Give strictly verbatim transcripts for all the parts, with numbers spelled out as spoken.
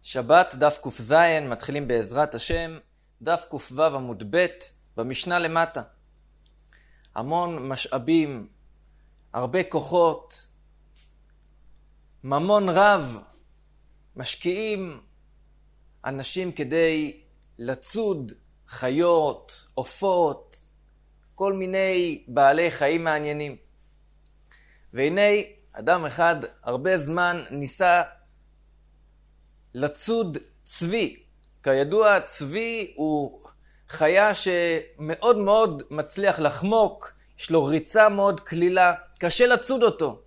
שבת דף ק"ז, מתחילים בעזרת השם, דף ק"ו עמוד ב' במשנה למטה. המון משאבים, הרבה כוחות, ממון רב, משקיעים אנשים כדי לצוד חיות, עופות, כל מיני בעלי חיים מעניינים. והנה אדם אחד הרבה זמן ניסה לצוד צבי. כידוע, צבי הוא חיה שמאוד מאוד מצליח לחמוק, יש לו ריצה מאוד כלילה, קשה לצוד אותו.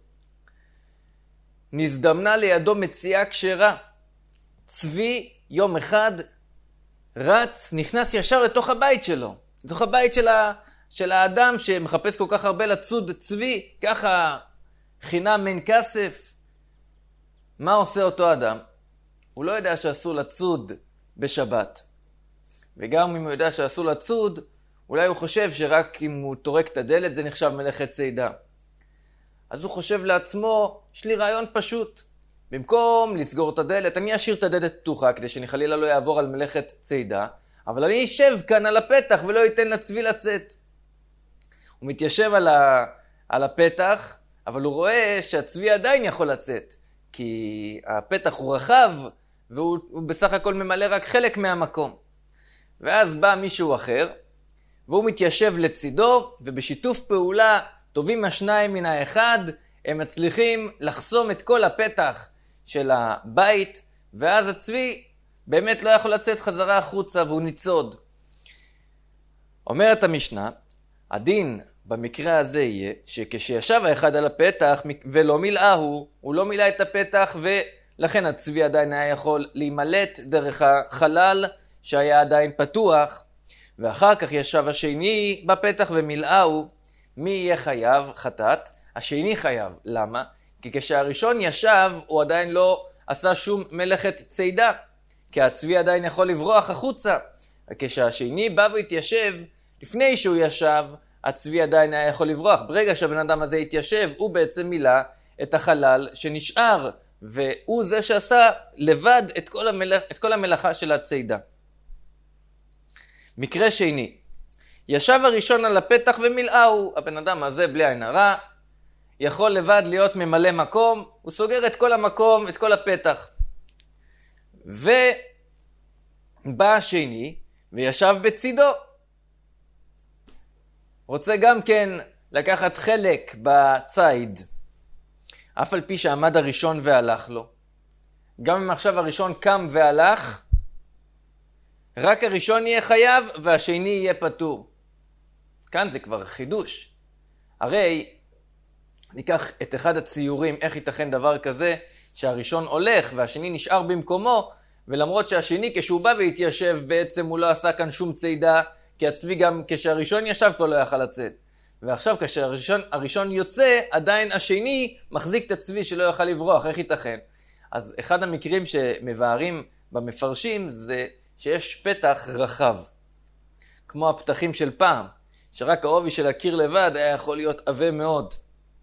נזדמנה לידו מציאה כשרה. צבי יום אחד רץ, נכנס ישר לתוך הבית שלו, לתוך הבית של, ה, של האדם שמחפש כל כך הרבה לצוד צבי, ככה חינם אין כסף. מה עושה אותו אדם? הוא לא יודע שאסור לצוד בשבת. וגם אם הוא יודע שאסור לצוד, אולי הוא חושב שרק אם הוא תורק את הדלת זה נחשב מלאכת צידה. אז הוא חושב לעצמו, יש לי רעיון פשוט. במקום לסגור את הדלת, אני אשאיר את הדלת פתוחה כדי שאני חלילה לא יעבור על מלאכת צידה, אבל אני אשב כאן על הפתח ולא ייתן לצבי לצאת. הוא מתיישב על, ה... על הפתח, אבל הוא רואה שהצבי עדיין יכול לצאת, כי הפתח הוא רחב, והוא בסך הכל ממלא רק חלק מהמקום. ואז בא מישהו אחר, והוא מתיישב לצידו, ובשיתוף פעולה טובים השניים מן האחד, הם מצליחים לחסום את כל הפתח של הבית, ואז הצבי באמת לא יכול לצאת חזרה החוצה, והוא ניצוד. אומרת המשנה, הדין במקרה הזה יהיה, שכשישב האחד על הפתח ולא מילאהו, הוא לא מילא את הפתח, ולכן הצבי עדיין היה יכול להימלט דרך החלל שהיה עדיין פתוח, ואחר כך ישב השני בפתח ומילאהו. מי יהיה חייב? חטאת. השני חייב. למה? כי כשהראשון ישב הוא עדיין לא עשה שום מלאכת צידה, כי הצבי עדיין יכול לברוח החוצה. וכשהשני בא והתיישב, לפני שהוא ישב, הצבי עדיין היה יכול לברוח. ברגע שהבן אדם הזה התיישב, הוא בעצם מילא את החלל שנשאר, והוא זה שעשה לבד את כל, המלאכ... את כל המלאכה של הצידה. מקרה שני, ישב הראשון על הפתח ומילאהו. הבן אדם הזה בלי עין הרע יכול לבד להיות ממלא מקום, הוא סוגר את כל המקום, את כל הפתח. ובא השני וישב בצידו. רוצה גם כן לקחת חלק בציד. אף על פי שעמד הראשון והלך לו. גם אם עכשיו הראשון קם והלך, רק הראשון יהיה חייב והשני יהיה פטור. כאן זה כבר חידוש. הרי ניקח את אחד הציורים, איך ייתכן דבר כזה שהראשון הולך והשני נשאר במקומו, ולמרות שהשני כשהוא בא והתיישב בעצם הוא לא עשה כאן שום צידה, כי הצבי גם כשהראשון ישב כבר לא יכל לצאת. ועכשיו כשהראשון הראשון יוצא, עדיין השני מחזיק את הצבי שלא יוכל לברוח. איך ייתכן? אז אחד המקרים שמבארים במפרשים זה שיש פתח רחב, כמו הפתחים של פעם, שרק העובי של הקיר לבד היה יכול להיות עבה מאוד.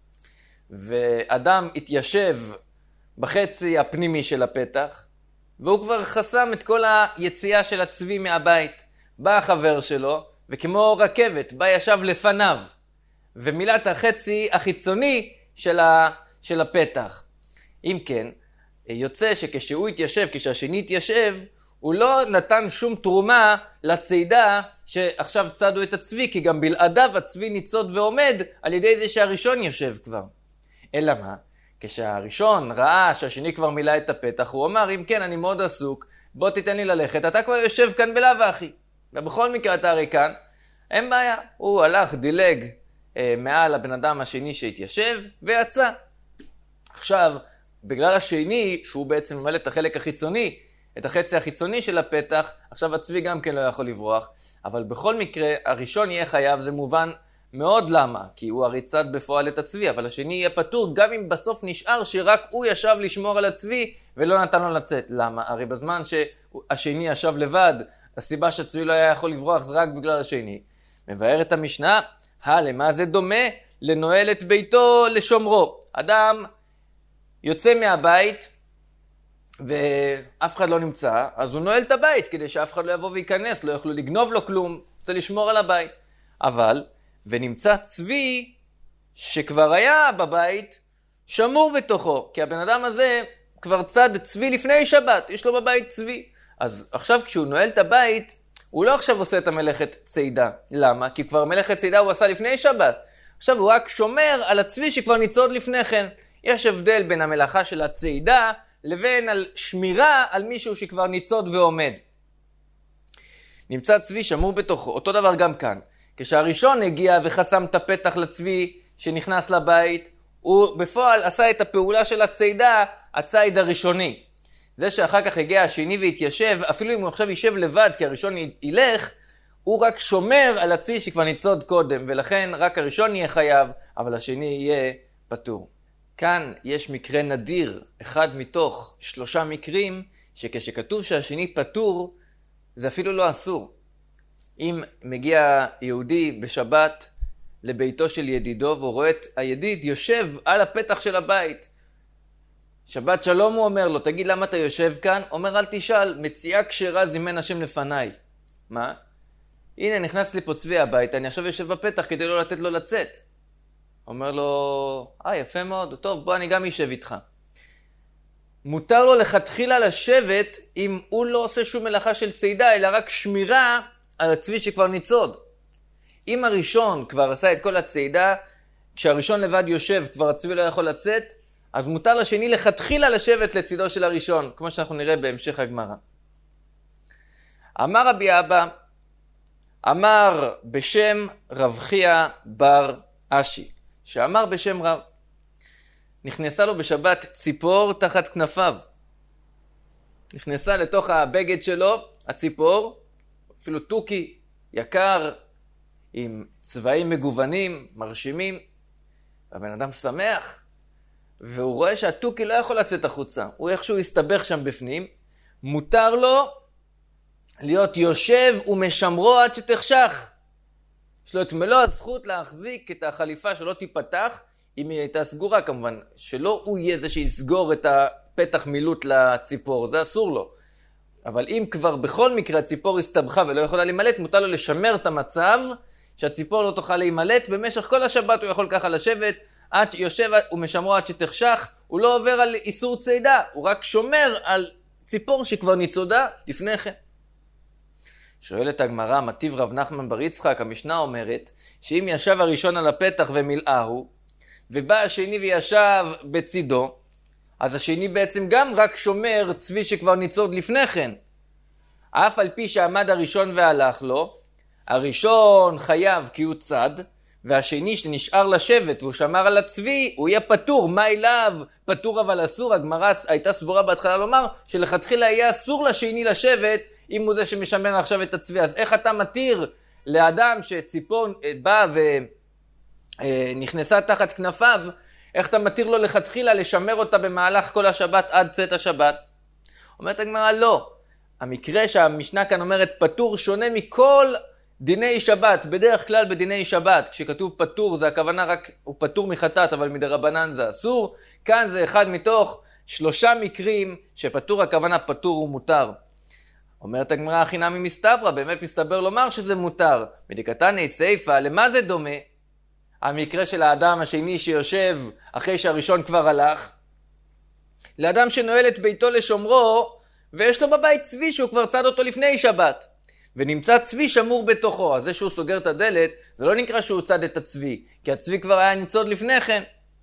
ואדם התיישב בחצי הפנימי של הפתח, והוא כבר חסם את כל היציאה של הצבי מהבית. בא החבר שלו, וכמו רכבת, בא ישב לפניו, ומילא את החצי החיצוני של, ה... של הפתח. אם כן, יוצא שכשהוא התיישב, כשהשני התיישב, הוא לא נתן שום תרומה לצידה שעכשיו צדו את הצבי, כי גם בלעדיו הצבי ניצוד ועומד על ידי זה שהראשון יושב כבר. אלא מה? כשהראשון ראה שהשני כבר מילא את הפתח, הוא אמר, אם כן, אני מאוד עסוק, בוא תיתן לי ללכת, אתה כבר יושב כאן בלאו אחי. ובכל מקרה אתה הרי כאן, אין בעיה. הוא הלך, דילג אה, מעל הבן אדם השני שהתיישב, ויצא. עכשיו, בגלל השני, שהוא בעצם ממלא את החלק החיצוני, את החצי החיצוני של הפתח, עכשיו הצבי גם כן לא יכול לברוח. אבל בכל מקרה, הראשון יהיה חייב, זה מובן מאוד למה, כי הוא הרי צד בפועל את הצבי, אבל השני יהיה פטור, גם אם בסוף נשאר שרק הוא ישב לשמור על הצבי, ולא נתן לו לצאת. למה? הרי בזמן שהשני ישב לבד, הסיבה שהצבי לא היה יכול לברוח זה רק בגלל השני. מבאר את המשנה, למה זה דומה? לנועל את ביתו לשומרו. אדם יוצא מהבית, ואף אחד לא נמצא, אז הוא נועל את הבית כדי שאף אחד לא יבוא וייכנס, לא יוכלו לגנוב לו כלום, רוצה לשמור על הבית. אבל, ונמצא צבי שכבר היה בבית, שמור בתוכו, כי הבן אדם הזה כבר צד צבי לפני שבת, יש לו בבית צבי. אז עכשיו כשהוא נועל את הבית, הוא לא עכשיו עושה את המלאכת צידה. למה? כי כבר מלאכת צידה הוא עשה לפני שבת. עכשיו הוא רק שומר על הצבי שכבר ניצוד לפני כן. יש הבדל בין המלאכה של הצידה לבין על שמירה על מישהו שכבר ניצוד ועומד. נמצא צבי שמור בתוכו. אותו דבר גם כאן. כשהראשון הגיע וחסם את הפתח לצבי שנכנס לבית, הוא בפועל עשה את הפעולה של הצידה, הצייד הראשוני. זה שאחר כך הגיע השני והתיישב, אפילו אם הוא עכשיו יישב לבד כי הראשון ילך, הוא רק שומר על הצבי שכבר ניצוד קודם, ולכן רק הראשון יהיה חייב, אבל השני יהיה פטור. כאן יש מקרה נדיר, אחד מתוך שלושה מקרים, שכשכתוב שהשני פטור, זה אפילו לא אסור. אם מגיע יהודי בשבת לביתו של ידידו, והוא רואה את הידיד יושב על הפתח של הבית, שבת שלום הוא אומר לו, תגיד למה אתה יושב כאן? אומר אל תשאל, מציאה כשרה זימן השם לפניי. מה? הנה נכנס לי פה צבי הבית, אני עכשיו יושב בפתח כדי לא לתת לו לצאת. אומר לו, אה יפה מאוד, טוב בוא אני גם יושב איתך. מותר לו לכתחילה לשבת אם הוא לא עושה שום מלאכה של צידה, אלא רק שמירה על הצבי שכבר ניצוד. אם הראשון כבר עשה את כל הצידה, כשהראשון לבד יושב כבר הצבי לא יכול לצאת, אז מותר לשני לכתחילה לשבת לצידו של הראשון, כמו שאנחנו נראה בהמשך הגמרא. אמר רבי אבא, אמר בשם רב חייא בר אשי, שאמר בשם רב, נכנסה לו בשבת ציפור תחת כנפיו. נכנסה לתוך הבגד שלו, הציפור, אפילו טוקי, יקר, עם צבעים מגוונים, מרשימים, והבן אדם שמח, והוא רואה שהטוקי לא יכול לצאת החוצה, הוא איכשהו יסתבך שם בפנים, מותר לו להיות יושב ומשמרו עד שתחשך. יש לו את מלוא הזכות להחזיק את החליפה שלא תיפתח, אם היא הייתה סגורה כמובן, שלא הוא יהיה זה שיסגור את הפתח מילוט לציפור, זה אסור לו. אבל אם כבר בכל מקרה הציפור הסתבכה ולא יכולה להימלט, מותר לו לשמר את המצב שהציפור לא תוכל להימלט, במשך כל השבת הוא יכול ככה לשבת, עד שיושב ומשמרו עד שתחשך, הוא לא עובר על איסור צידה, הוא רק שומר על ציפור שכבר ניצודה לפני כן. שואלת הגמרא, מטיב רב נחמן בר יצחק, המשנה אומרת, שאם ישב הראשון על הפתח ומילאהו, ובא השני וישב בצידו, אז השני בעצם גם רק שומר צבי שכבר ניצוד לפני כן. אף על פי שעמד הראשון והלך לו, הראשון חייב כי הוא צד, והשני שנשאר לשבת והוא שמר על הצבי, הוא יהיה פטור. מה אליו? פטור אבל אסור. הגמרא הייתה סבורה בהתחלה לומר שלכתחילה יהיה אסור לשני לשבת אם הוא זה שמשמר עכשיו את הצבי. אז איך אתה מתיר לאדם שציפור בא ונכנסה תחת כנפיו, איך אתה מתיר לו לכתחילה לשמר אותה במהלך כל השבת עד צאת השבת? אומרת הגמרא לא. המקרה שהמשנה כאן אומרת פטור שונה מכל דיני שבת. בדרך כלל בדיני שבת כשכתוב פטור זה הכוונה רק הוא פטור מחטאת, אבל מדרבנן זה אסור. כאן זה אחד מתוך שלושה מקרים שפטור הכוונה פטור ומותר. אומרת הגמרא הכי נמי מסתברא, באמת מסתבר לומר שזה מותר. מדקתני סייפא, למה זה דומה? המקרה של האדם השני שיושב אחרי שהראשון כבר הלך, לאדם שנועל את ביתו לשומרו ויש לו בבית צבי שהוא כבר צד אותו לפני שבת, ונמצא צבי שמור בתוכו. אז זה שהוא סוגר את הדלת זה לא נקרא שהוא צד את הצבי, כי הצבי כבר היה ניצוד לפני כן.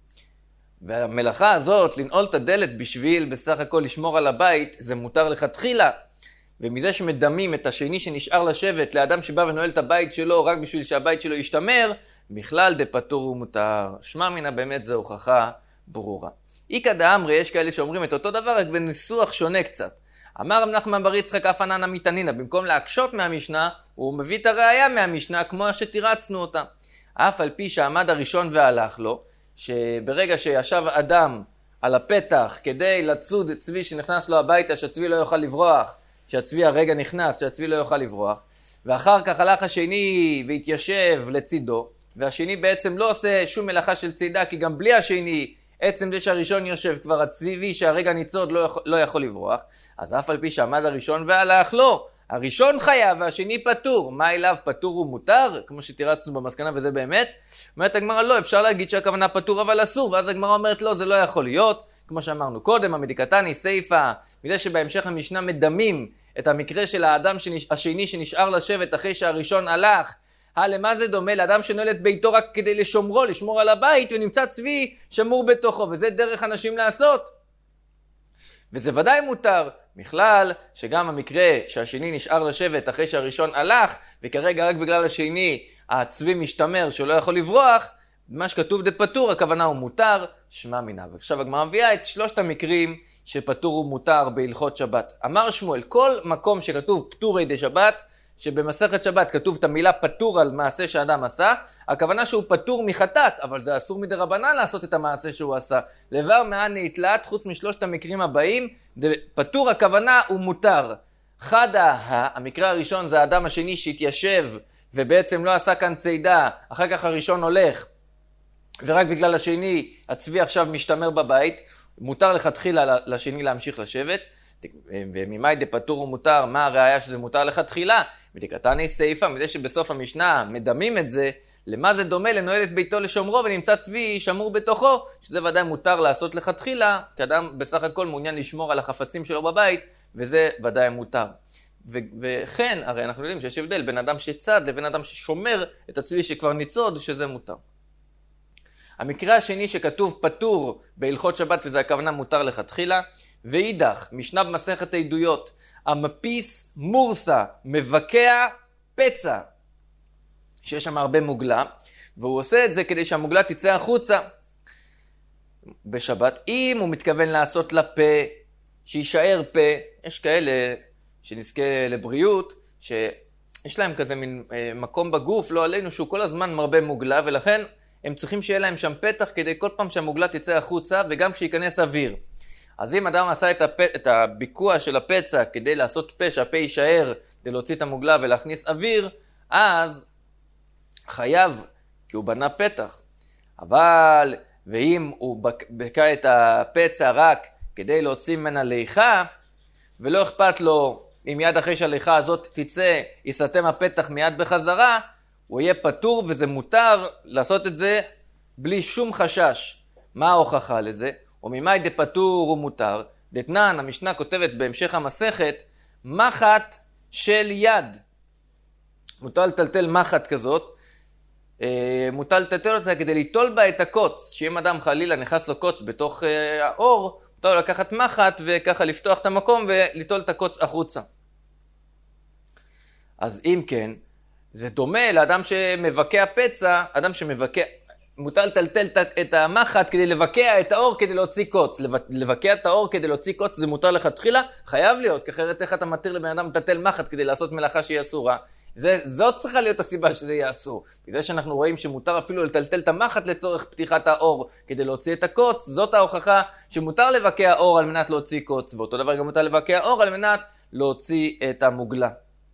והמלאכה הזאת לנעול את הדלת בשביל בסך הכל לשמור על הבית זה מותר לכתחילה. ומזה שמדמים את השני שנשאר לשבת לאדם שבא ונועל את הבית שלו רק בשביל שהבית שלו ישתמר, בכלל דפטור ומותר. שמע מינה באמת זה הוכחה ברורה. איקא דאמרי, יש כאלה שאומרים את אותו דבר רק בניסוח שונה קצת. אמר רב נחמן בר יצחק אף עננא מתנינא, במקום להקשות מהמשנה הוא מביא את הראיה מהמשנה כמו שתירצנו אותה. אף על פי שעמד הראשון והלך לו, שברגע שישב אדם על הפתח כדי לצוד צבי שנכנס לו הביתה, שהצבי לא יוכל לברוח, שהצבי הרגע נכנס, שהצבי לא יוכל לברוח, ואחר כך הלך השני והתיישב לצידו, והשני בעצם לא עושה שום מלאכה של צידה, כי גם בלי השני עצם זה שהראשון יושב כבר הצבי שהרגע ניצוד לא יכול, לא יכול לברוח, אז אף על פי שעמד הראשון והלך לא. הראשון חייב והשני פטור. מה אליו פטור ומותר? כמו שתירצנו במסקנה וזה באמת. אומרת הגמרא לא, אפשר להגיד שהכוונה פטור אבל אסור, ואז הגמרא אומרת לא, זה לא יכול להיות. כמו שאמרנו קודם, המדיקתני סייפה, מזה שבהמשך המשנה מדמים את המקרה של האדם שנש... השני שנשאר לשבת אחרי שהראשון הלך. למה זה דומה? לאדם שנועל את ביתו רק כדי לשומרו, לשמור על הבית, ונמצא צבי שמור בתוכו, וזה דרך אנשים לעשות. וזה ודאי מותר. בכלל, שגם המקרה שהשני נשאר לשבת אחרי שהראשון הלך, וכרגע רק בגלל השני הצבי משתמר שלא יכול לברוח, מה שכתוב דה פטור, הכוונה הוא מותר, שמע מינה. ועכשיו הגמרא מביאה את שלושת המקרים שפטור הוא מותר בהלכות שבת. אמר שמואל, כל מקום שכתוב פטורי דה שבת, שבמסכת שבת כתוב את המילה פטור על מעשה שאדם עשה, הכוונה שהוא פטור מחטאת, אבל זה אסור מדרבנן לעשות את המעשה שהוא עשה. לבר מען נתלת, חוץ משלושת המקרים הבאים, פטור הכוונה הוא מותר. חדה, המקרה הראשון זה האדם השני שהתיישב, ובעצם לא עשה כאן צידה, אחר כך הראשון הולך, ורק בגלל השני הצבי עכשיו משתמר בבית, מותר לכתחילה לשני להמשיך לשבת, וממאי דה פטור ומותר, מה הראיה שזה מותר לכתחילה? מדיקתני סייפה, מזה שבסוף המשנה מדמים את זה, למה זה דומה לנועל את ביתו לשומרו ונמצא צבי שמור בתוכו, שזה ודאי מותר לעשות לכתחילה, כי אדם בסך הכל מעוניין לשמור על החפצים שלו בבית, וזה ודאי מותר. ו- וכן, הרי אנחנו יודעים שיש הבדל בין אדם שצד לבין אדם ששומר את הצבי שכבר ניצוד, שזה מותר. המקרה השני שכתוב פטור בהלכות שבת, וזה הכוונה מותר לכתחילה, ואידך, משנה במסכת העדויות, המפיס מורסה, מבקע פצע, שיש שם הרבה מוגלה, והוא עושה את זה כדי שהמוגלה תצא החוצה בשבת. אם הוא מתכוון לעשות לפה, שישאר פה, יש כאלה שנזכה לבריאות, שיש להם כזה מין מקום בגוף, לא עלינו, שהוא כל הזמן מרבה מוגלה, ולכן הם צריכים שיהיה להם שם פתח כדי כל פעם שהמוגלה תצא החוצה, וגם שיכנס אוויר. אז אם אדם עשה את, הפ... את הביקוע של הפצע כדי לעשות פה, שהפה יישאר, כדי להוציא את המוגלה ולהכניס אוויר, אז חייב, כי הוא בנה פתח. אבל, ואם הוא בקע את הפצע רק כדי להוציא ממנה ליחה, ולא אכפת לו אם יד אחרי שהליחה הזאת תצא, יסתם הפתח מיד בחזרה, הוא יהיה פטור, וזה מותר לעשות את זה בלי שום חשש. מה ההוכחה לזה? וממאי דה פטור הוא מותר. דתנן, המשנה כותבת בהמשך המסכת, מחט של יד. מותר לטלטל מחט כזאת, מותר לטלטל אותה כדי ליטול בה את הקוץ, שאם אדם חלילה נכנס לו קוץ בתוך האור, מותר לקחת מחט וככה לפתוח את המקום וליטול את הקוץ החוצה. אז אם כן, זה דומה לאדם שמבקע פצע, אדם שמבקע, מותר לטלטל את המחט כדי לבקע את האור כדי להוציא קוץ. לבקע את האור כדי להוציא קוץ זה מותר לכתחילה? חייב להיות, כי אחרת איך אתה מתיר לבן אדם לטלטל מחט כדי לעשות מלאכה שהיא אסורה? זה, זאת צריכה להיות הסיבה שזה יהיה אסור. בגלל שאנחנו רואים שמותר אפילו לטלטל את המחט לצורך פתיחת האור כדי להוציא את הקוץ, זאת ההוכחה שמותר לבקע אור על מנת להוציא קוץ, ואותו דבר גם מותר לבקע אור על מנת להוציא את המוגלה.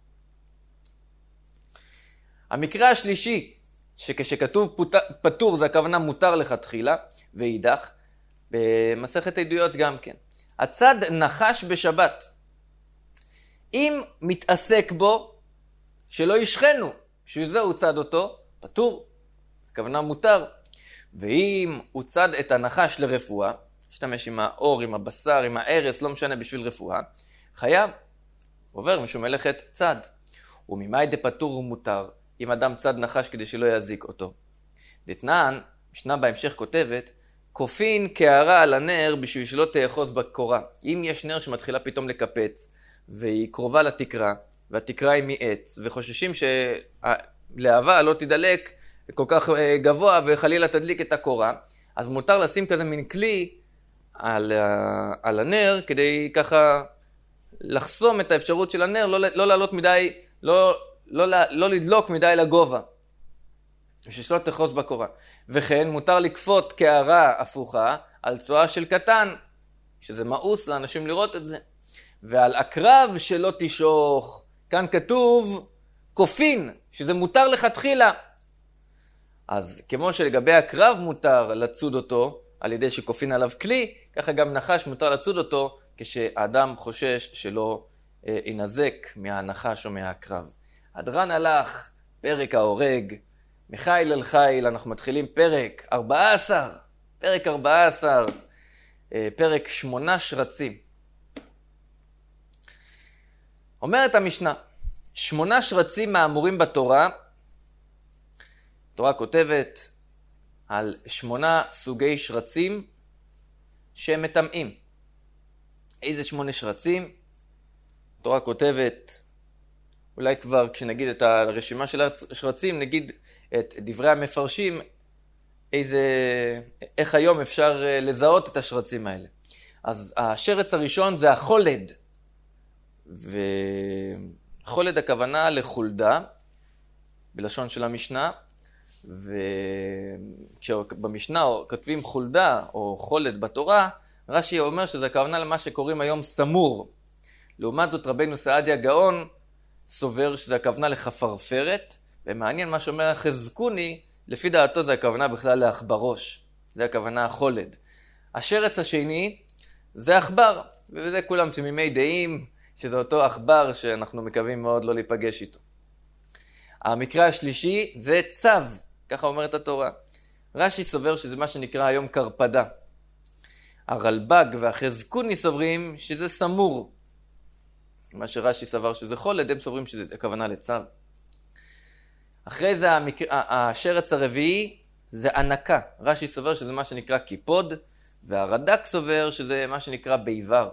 המקרה השלישי, שכשכתוב פטור זה הכוונה מותר לכתחילה, ואידך, במסכת עדויות גם כן. הצד נחש בשבת. אם מתעסק בו, שלא ישכנו, בשביל זה הוא צד אותו, פטור, הכוונה מותר. ואם הוא צד את הנחש לרפואה, השתמש עם האור, עם הבשר, עם הערס, לא משנה בשביל רפואה, חייב, עובר משום מלאכת צד. וממאי דה פטור הוא מותר, אם אדם צד נחש כדי שלא יזיק אותו. דתנן, משנה בהמשך כותבת, כופין קערה על הנר בשביל שלא תאחוז בקורה. אם יש נר שמתחילה פתאום לקפץ, והיא קרובה לתקרה, והתקרה היא מעץ, וחוששים שלהבה לא תדלק כל כך גבוה וחלילה תדליק את הקורה, אז מותר לשים כזה מין כלי על, על הנר, כדי ככה לחסום את האפשרות של הנר, לא, לא לעלות מדי, לא... לא, לא לדלוק מדי לגובה, בשביל שלא תחוז בקורה. וכן מותר לקפות קערה הפוכה על צואה של קטן, שזה מאוס לאנשים לראות את זה. ועל עקרב שלא תשוך, כאן כתוב קופין, שזה מותר לכתחילה. אז כמו שלגבי עקרב מותר לצוד אותו, על ידי שכופין עליו כלי, ככה גם נחש מותר לצוד אותו כשאדם חושש שלא אה, ינזק מהנחש או מהקרב. הדרן הלך, פרק ההורג, מחיל אל חיל, אנחנו מתחילים פרק ארבע עשרה, פרק ארבע עשרה, אה, פרק שמונה שרצים. אומרת המשנה, שמונה שרצים מהאמורים בתורה, התורה כותבת על שמונה סוגי שרצים שהם מטמאים. איזה שמונה שרצים? התורה כותבת, אולי כבר כשנגיד את הרשימה של השרצים, נגיד את דברי המפרשים, איזה, איך היום אפשר לזהות את השרצים האלה. אז השרץ הראשון זה החולד, וחולד הכוונה לחולדה, בלשון של המשנה, וכשבמשנה כותבים חולדה או חולד בתורה, רש"י אומר שזה הכוונה למה שקוראים היום סמור. לעומת זאת רבנו סעדיה גאון סובר שזה הכוונה לחפרפרת, ומעניין מה שאומר החזקוני, לפי דעתו זה הכוונה בכלל לאחברוש, זה הכוונה החולד. השרץ השני זה עכבר, ובזה כולם תמימי דעים שזה אותו עכבר שאנחנו מקווים מאוד לא להיפגש איתו. המקרה השלישי זה צו, ככה אומרת התורה. רש"י סובר שזה מה שנקרא היום קרפדה. הרלב"ג והחזקוני סוברים שזה סמור. מה שרש"י סבר שזה חולד, הם סוברים שזה הכוונה לצו. אחרי זה המקרה, השרץ הרביעי זה ענקה. רש"י סובר שזה מה שנקרא קיפוד, והרד"ק סובר שזה מה שנקרא ביבר.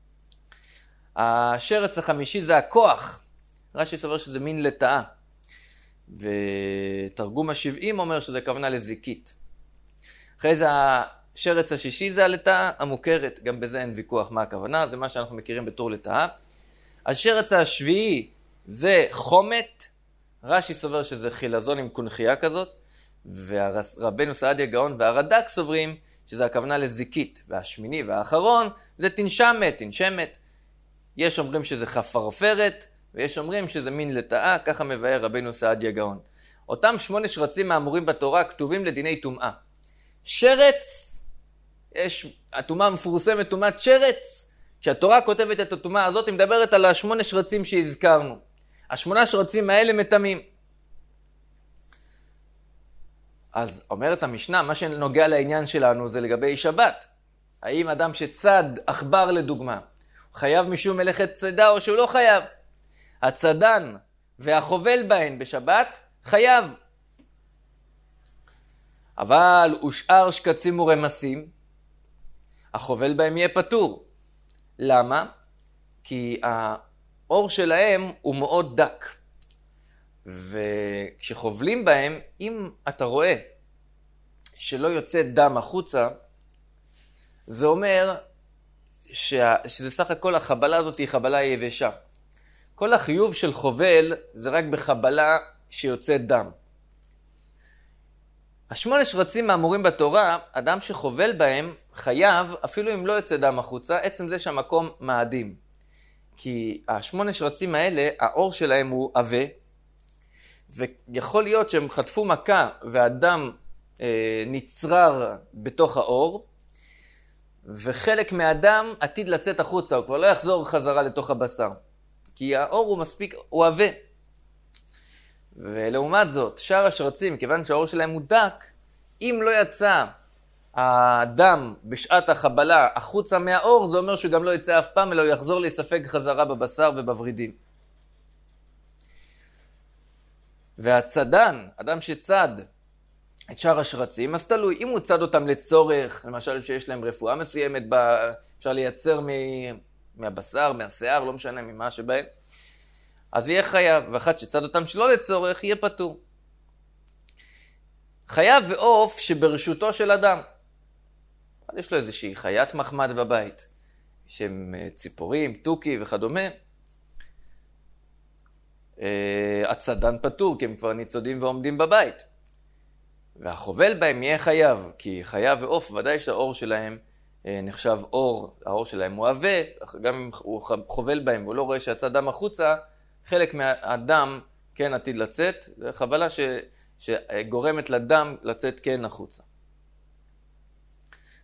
השרץ החמישי זה הכוח. רש"י סובר שזה מין לטאה. ותרגום השבעים אומר שזה הכוונה לזיקית. אחרי זה השרץ השישי זה הלטאה המוכרת, גם בזה אין ויכוח מה הכוונה, זה מה שאנחנו מכירים בתור לטאה. השרץ השביעי זה חומת, רש"י סובר שזה חילזון עם קונחייה כזאת, ורבנו סעדיה גאון והרד"ק סוברים שזה הכוונה לזיקית. והשמיני והאחרון זה תנשמת, תנשמת. יש אומרים שזה חפרפרת, ויש אומרים שזה מין לטאה, ככה מבאר רבנו סעדיה גאון. אותם שמונה שרצים מהאמורים בתורה כתובים לדיני טומאה. שרץ, יש הטומאה מפורסמת, טומאת שרץ. כשהתורה כותבת את הטומאה הזאת, היא מדברת על השמונה שרצים שהזכרנו. השמונה שרצים האלה מטמאים. אז אומרת המשנה, מה שנוגע לעניין שלנו זה לגבי שבת. האם אדם שצד עכבר לדוגמה, הוא חייב משום מלאכת צידה או שהוא לא חייב? הצדן והחובל בהן בשבת חייב. אבל ושאר שקצים ורמסים, החובל בהם יהיה פטור. למה? כי האור שלהם הוא מאוד דק. וכשחובלים בהם, אם אתה רואה שלא יוצא דם החוצה, זה אומר שה... שזה סך הכל החבלה הזאת היא חבלה יבשה. כל החיוב של חובל זה רק בחבלה שיוצא דם. השמונה שרצים האמורים בתורה, אדם שחובל בהם חייב, אפילו אם לא יוצא דם החוצה, עצם זה שהמקום מאדים. כי השמונה שרצים האלה, האור שלהם הוא עבה, ויכול להיות שהם חטפו מכה והדם אה, נצרר בתוך האור, וחלק מהדם עתיד לצאת החוצה, הוא כבר לא יחזור חזרה לתוך הבשר. כי האור הוא מספיק, הוא עבה. ולעומת זאת, שאר השרצים, כיוון שהאור שלהם הוא דק, אם לא יצא הדם בשעת החבלה החוצה מהאור, זה אומר שהוא גם לא יצא אף פעם, אלא הוא יחזור להיספג חזרה בבשר ובוורידים. והצדן, אדם שצד את שאר השרצים, אז תלוי, אם הוא צד אותם לצורך, למשל שיש להם רפואה מסוימת, אפשר לייצר מהבשר, מהשיער, לא משנה ממה שבהם, אז יהיה חייב, ואחת שצד אותם שלא לצורך, יהיה פטור. חייב ועוף שברשותו של אדם. יש לו איזושהי חיית מחמד בבית, שהם ציפורים, טוקי וכדומה. הצדן פטור, כי הם כבר ניצודים ועומדים בבית. והחובל בהם יהיה חייב, כי חייב ועוף, ודאי שהאור שלהם נחשב אור, האור שלהם הוא עבה, גם אם הוא חובל בהם והוא לא רואה שיצא דם החוצה, חלק מהדם כן עתיד לצאת, זה חבלה ש, שגורמת לדם לצאת כן החוצה.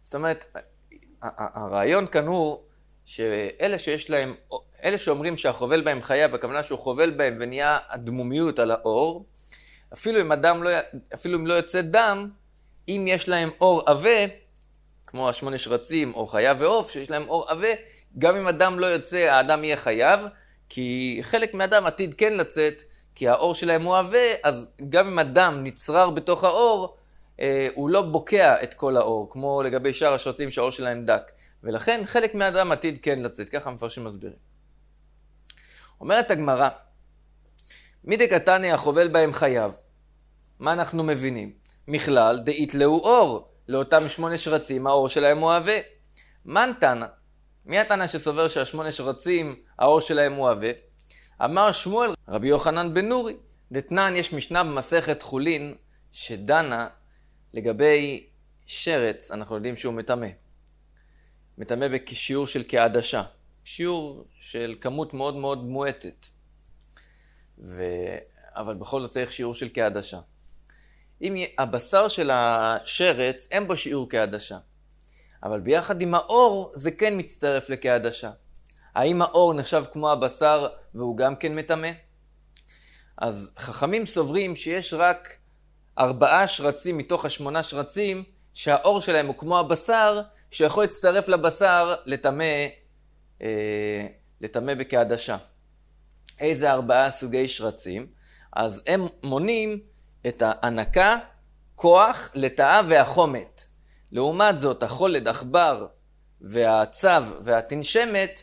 זאת אומרת, הרעיון כאן הוא שאלה שיש להם, אלה שאומרים שהחובל בהם חייב, הכוונה שהוא חובל בהם ונהיה הדמומיות על האור, אפילו אם אדם לא, אפילו אם לא יוצא דם, אם יש להם אור עבה, כמו השמונה שרצים או חיה ועוף, שיש להם אור עבה, גם אם אדם לא יוצא, האדם יהיה חייב, כי חלק מהאדם עתיד כן לצאת, כי האור שלהם הוא עבה, אז גם אם אדם נצרר בתוך האור, אה, הוא לא בוקע את כל האור, כמו לגבי שאר השרצים שהאור שלהם דק. ולכן חלק מהאדם עתיד כן לצאת, ככה המפרשים מסבירים. אומרת הגמרא, מי דקתני החובל בהם חייב? מה אנחנו מבינים? מכלל דאית לאו אור, לאותם שמונה שרצים האור שלהם הוא עבה. מן תנא? מי התנא שסובר שהשמונה שרצים האור שלהם הוא עבה? אמר שמואל רבי יוחנן בן נורי. דתנן יש משנה במסכת חולין שדנה לגבי שרץ, אנחנו יודעים שהוא מטמא. מטמא בשיעור של כעדשה, שיעור של כמות מאוד מאוד מועטת. ו... אבל בכל זאת צריך שיעור של כעדשה. אם הבשר של השרץ אין בו שיעור כעדשה, אבל ביחד עם האור זה כן מצטרף לכעדשה. האם האור נחשב כמו הבשר והוא גם כן מטמא? אז חכמים סוברים שיש רק ארבעה שרצים מתוך השמונה שרצים שהאור שלהם הוא כמו הבשר, שיכול להצטרף לבשר לטמא, אה, לטמא בכעדשה. איזה ארבעה סוגי שרצים? אז הם מונים את הענקה, כוח, לטאה והחומת. לעומת זאת, החולד, עכבר והצב והתנשמת,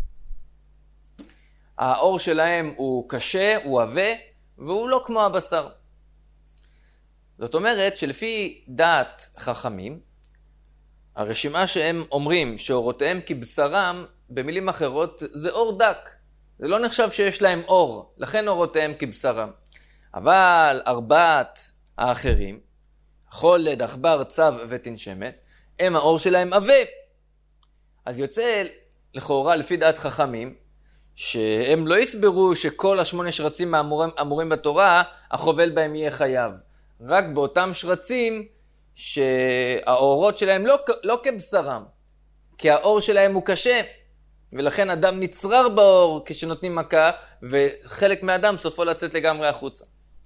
האור שלהם הוא קשה, הוא עבה, והוא לא כמו הבשר. זאת אומרת שלפי דעת חכמים, הרשימה שהם אומרים שאורותיהם כבשרם, במילים אחרות, זה אור דק. זה לא נחשב שיש להם אור, לכן אורותיהם כבשרם. אבל ארבעת האחרים, חולד, עכבר, צב ותנשמת, הם האור שלהם עבה. אז יוצא לכאורה לפי דעת חכמים, שהם לא יסברו שכל השמונה שרצים האמורים, אמורים בתורה, החובל בהם יהיה חייב. רק באותם שרצים שהאורות שלהם לא, לא כבשרם, כי האור שלהם הוא קשה, ולכן אדם נצרר באור כשנותנים מכה, וחלק מהאדם סופו לצאת לגמרי החוצה.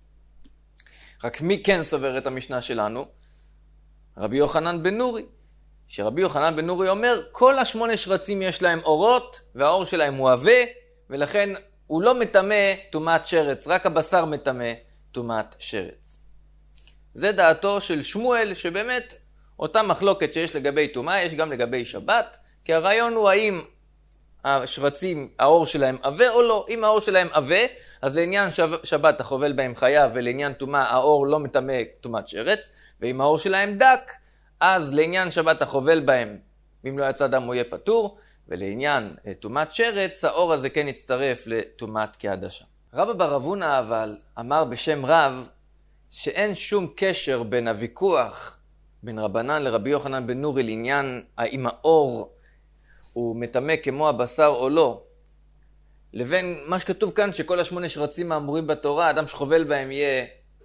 רק מי כן סובר את המשנה שלנו? רבי יוחנן בן נורי. שרבי יוחנן בן נורי אומר, כל השמונה שרצים יש להם אורות, והאור שלהם הוא עבה, ולכן הוא לא מטמא טומאת שרץ, רק הבשר מטמא טומאת שרץ. זה דעתו של שמואל, שבאמת אותה מחלוקת שיש לגבי טומאה, יש גם לגבי שבת, כי הרעיון הוא האם השרצים, האור שלהם עבה או לא. אם האור שלהם עבה, אז לעניין שבת החובל בהם חייב, ולעניין טומאה האור לא מטמא טומאת שרץ, ואם האור שלהם דק, אז לעניין שבת החובל בהם, אם לא יצא דם הוא יהיה פטור, ולעניין טומאת שרץ, האור הזה כן יצטרף לטומאת כעדשה. רבא בר אבונה אבל אמר בשם רב, שאין שום קשר בין הוויכוח בין רבנן לרבי יוחנן בן נורי לעניין האם האור הוא מטמא כמו הבשר או לא, לבין מה שכתוב כאן שכל השמונה שרצים האמורים בתורה, אדם שחובל בהם יהיה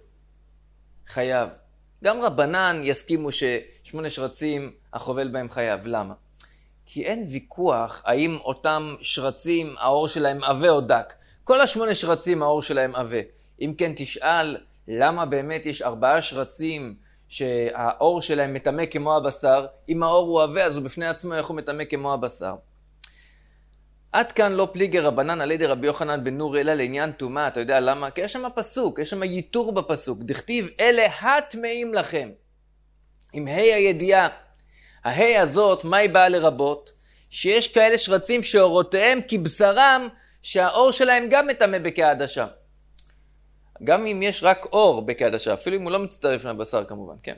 חייב. גם רבנן יסכימו ששמונה שרצים החובל בהם חייב. למה? כי אין ויכוח האם אותם שרצים האור שלהם עבה או דק. כל השמונה שרצים האור שלהם עבה. אם כן תשאל למה באמת יש ארבעה שרצים שהאור שלהם מטמא כמו הבשר, אם האור הוא עבה אז הוא בפני עצמו איך הוא מטמא כמו הבשר. עד כאן לא פליגי רבנן על ידי רבי יוחנן בן נורי אלא לעניין טומאה. אתה יודע למה? כי יש שם פסוק, יש שם ייתור בפסוק. דכתיב אלה הטמאים לכם. עם ה' הידיעה. הה' הזאת, מה היא באה לרבות? שיש כאלה שרצים שאורותיהם כבשרם, שהאור שלהם גם מטמא בכעדשה. גם אם יש רק אור בכעדשה, אפילו אם הוא לא מצטרף מהבשר כמובן, כן?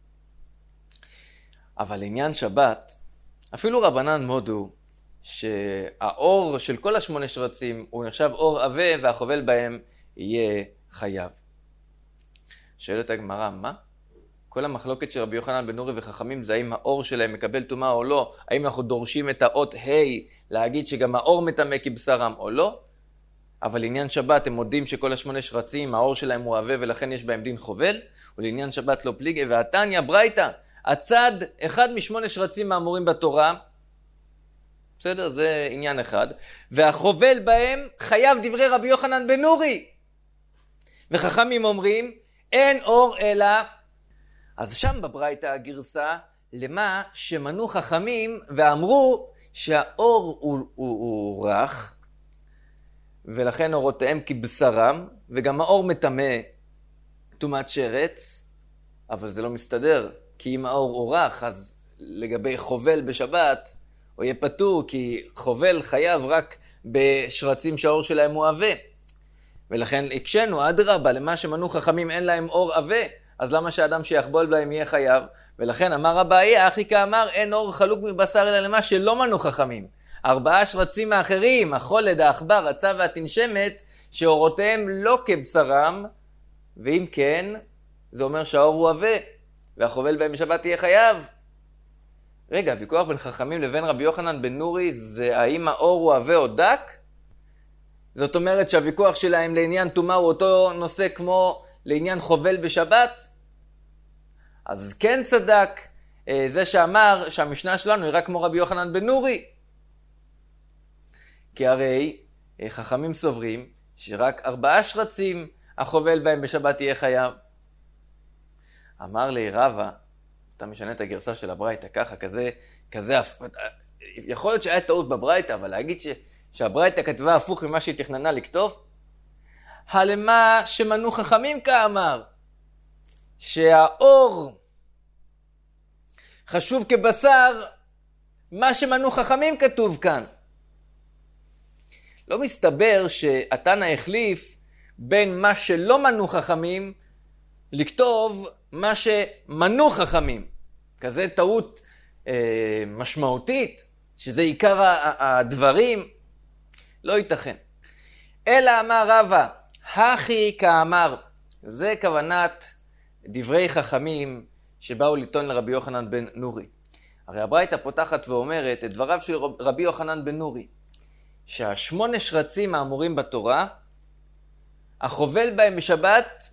אבל לעניין שבת, אפילו רבנן מודו, שהאור של כל השמונה שרצים הוא נחשב אור עבה והחובל בהם יהיה חייב. שואלת הגמרא, מה? כל המחלוקת של רבי יוחנן בן נורי וחכמים זה האם האור שלהם מקבל טומאה או לא, האם אנחנו דורשים את האות ה' להגיד שגם האור מטמא כבשרם או לא, אבל לעניין שבת הם מודים שכל השמונה שרצים האור שלהם הוא עבה ולכן יש בהם דין חובל, ולעניין שבת לא פליגי. והתניא ברייתא, הצד אחד משמונה שרצים האמורים בתורה, בסדר? זה עניין אחד. והחובל בהם חייב דברי רבי יוחנן בן נורי. וחכמים אומרים, אין אור אלא... אז שם בברייתא הגרסה, למה שמנו חכמים ואמרו שהאור הוא, הוא, הוא רך, ולכן אורותיהם כבשרם, וגם האור מטמא טומאת שרץ, אבל זה לא מסתדר, כי אם האור הוא רך, אז לגבי חובל בשבת, הוא יהיה פטור, כי חובל חייב רק בשרצים שהאור שלהם הוא עבה. ולכן הקשנו, אדרבה, למה שמנו חכמים אין להם אור עבה, אז למה שאדם שיחבול בהם יהיה חייב? ולכן אמר אביי, אחי כאמר, אין אור חלוק מבשר אלא למה שלא מנו חכמים. ארבעה שרצים האחרים, החולד, העכבר, הצב והתנשמת, שאורותיהם לא כבשרם, ואם כן, זה אומר שהאור הוא עבה, והחובל בהם בשבת יהיה חייב. רגע, הוויכוח בין חכמים לבין רבי יוחנן בן נורי, זה האם האור הוא עבה או דק? זאת אומרת שהוויכוח שלהם לעניין טומאה הוא אותו נושא כמו לעניין חובל בשבת? אז כן צדק זה שאמר שהמשנה שלנו היא רק כמו רבי יוחנן בן נורי. כי הרי חכמים סוברים שרק ארבעה שרצים החובל בהם בשבת יהיה חייב. אמר לי רבא, אתה משנה את הגרסה של הברייתא ככה, כזה, כזה, יכול להיות שהיה טעות בברייתא, אבל להגיד ש, שהברייתא כתבה הפוך ממה שהיא תכננה לכתוב? הלמה שמנו חכמים כאמר, שהאור חשוב כבשר, מה שמנו חכמים כתוב כאן. לא מסתבר שהתנא החליף בין מה שלא מנו חכמים לכתוב מה שמנו חכמים. כזה טעות אה, משמעותית, שזה עיקר הדברים, לא ייתכן. אלא אמר רבא, הכי כאמר, זה כוונת דברי חכמים שבאו לטעון לרבי יוחנן בן נורי. הרי הברייתא פותחת ואומרת את דבריו של רבי יוחנן בן נורי, שהשמונה שרצים האמורים בתורה, החובל בהם בשבת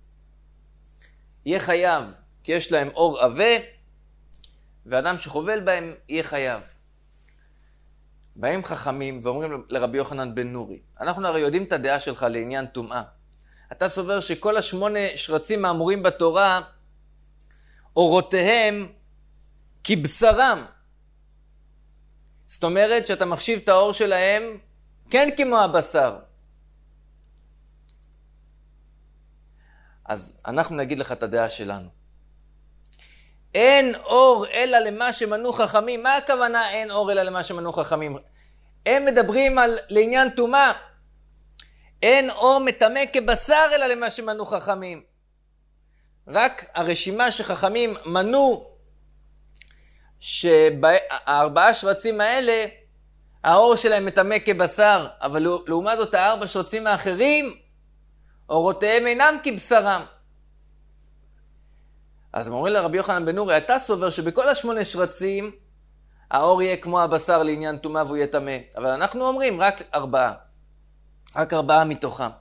יהיה חייב, כי יש להם אור עבה, ואדם שחובל בהם יהיה חייב. באים חכמים ואומרים לרבי יוחנן בן נורי, אנחנו הרי יודעים את הדעה שלך לעניין טומאה. אתה סובר שכל השמונה שרצים האמורים בתורה, אורותיהם כבשרם. זאת אומרת שאתה מחשיב את האור שלהם כן כמו הבשר. אז אנחנו נגיד לך את הדעה שלנו. אין אור אלא למה שמנו חכמים. מה הכוונה אין אור אלא למה שמנו חכמים? הם מדברים על לעניין טומאה. אין אור מטמא כבשר אלא למה שמנו חכמים. רק הרשימה שחכמים מנו שהארבעה שרצים האלה, האור שלהם מטמא כבשר, אבל לעומת זאת הארבע שרצים האחרים, אורותיהם אינם כבשרם. אז הם אומרים לרבי יוחנן בן נורי, אתה סובר שבכל השמונה שרצים, האור יהיה כמו הבשר לעניין טומאה והוא יהיה טמא. אבל אנחנו אומרים רק ארבעה. רק ארבעה מתוכם.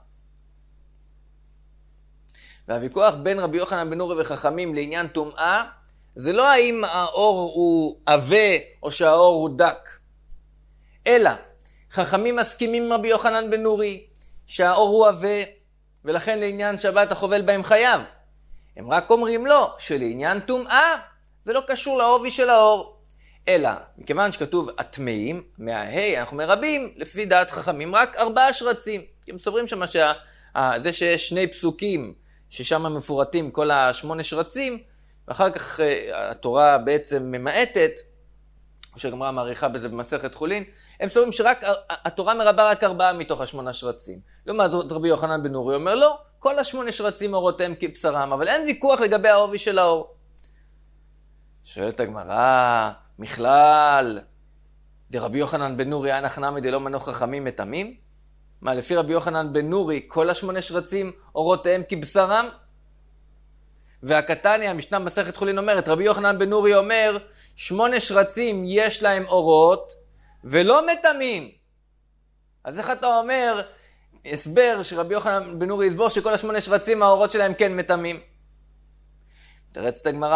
והוויכוח בין רבי יוחנן בן נורי וחכמים לעניין טומאה, זה לא האם האור הוא עבה או שהאור הוא דק. אלא, חכמים מסכימים עם רבי יוחנן בן נורי שהאור הוא עבה, ולכן לעניין שבת החובל בהם חייב. הם רק אומרים לא, שלעניין טומאה זה לא קשור לעובי של האור. אלא, מכיוון שכתוב הטמאים, מההי אנחנו מרבים, לפי דעת חכמים, רק ארבעה שרצים. הם סוברים שמה שה... זה שיש שני פסוקים, ששם מפורטים כל השמונה שרצים, ואחר כך התורה בעצם ממעטת, שגמרא מעריכה בזה במסכת חולין, הם סוברים שרק התורה מרבה רק ארבעה מתוך השמונה שרצים. לעומת זאת רבי יוחנן בן נורי אומר לא, כל השמונה שרצים אורותיהם כבשרם, אבל אין ויכוח לגבי העובי של האור. שואלת הגמרא, מכלל, דרבי יוחנן בן נורי אנח נמי דלא מנו חכמים מטמאים? מה, לפי רבי יוחנן בן נורי, כל השמונה שרצים אורותיהם כבשרם? והקטניה, המשנה במסכת חולין אומרת, רבי יוחנן בן נורי אומר, שמונה שרצים יש להם אורות ולא מטמאים. אז איך אתה אומר, הסבר שרבי יוחנן בן נורי יסבור שכל השמונה שרצים האורות שלהם כן מטמאים? תרץ את הגמרא,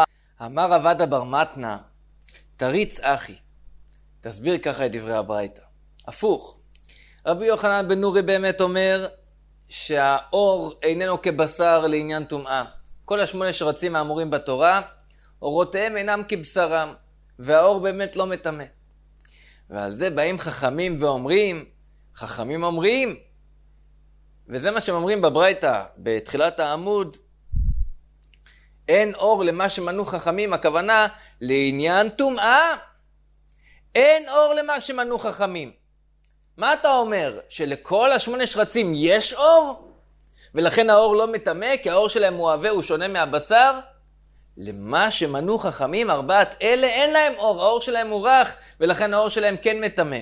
אמר רב עדה בר מתנא, תריץ אחי. תסביר ככה את דברי הברייתא. הפוך. רבי יוחנן בן נורי באמת אומר שהאור איננו כבשר לעניין טומאה. כל השמונה שרצים האמורים בתורה, אורותיהם אינם כבשרם, והאור באמת לא מטמא. ועל זה באים חכמים ואומרים, חכמים אומרים, וזה מה שהם אומרים בברייתא, בתחילת העמוד, אין אור למה שמנו חכמים, הכוונה לעניין טומאה, אין אור למה שמנו חכמים. מה אתה אומר? שלכל השמונה שרצים יש אור? ולכן האור לא מטמא, כי האור שלהם הוא עבה, הוא שונה מהבשר? למה שמנו חכמים, ארבעת אלה אין להם אור, האור שלהם הוא רך, ולכן האור שלהם כן מטמא.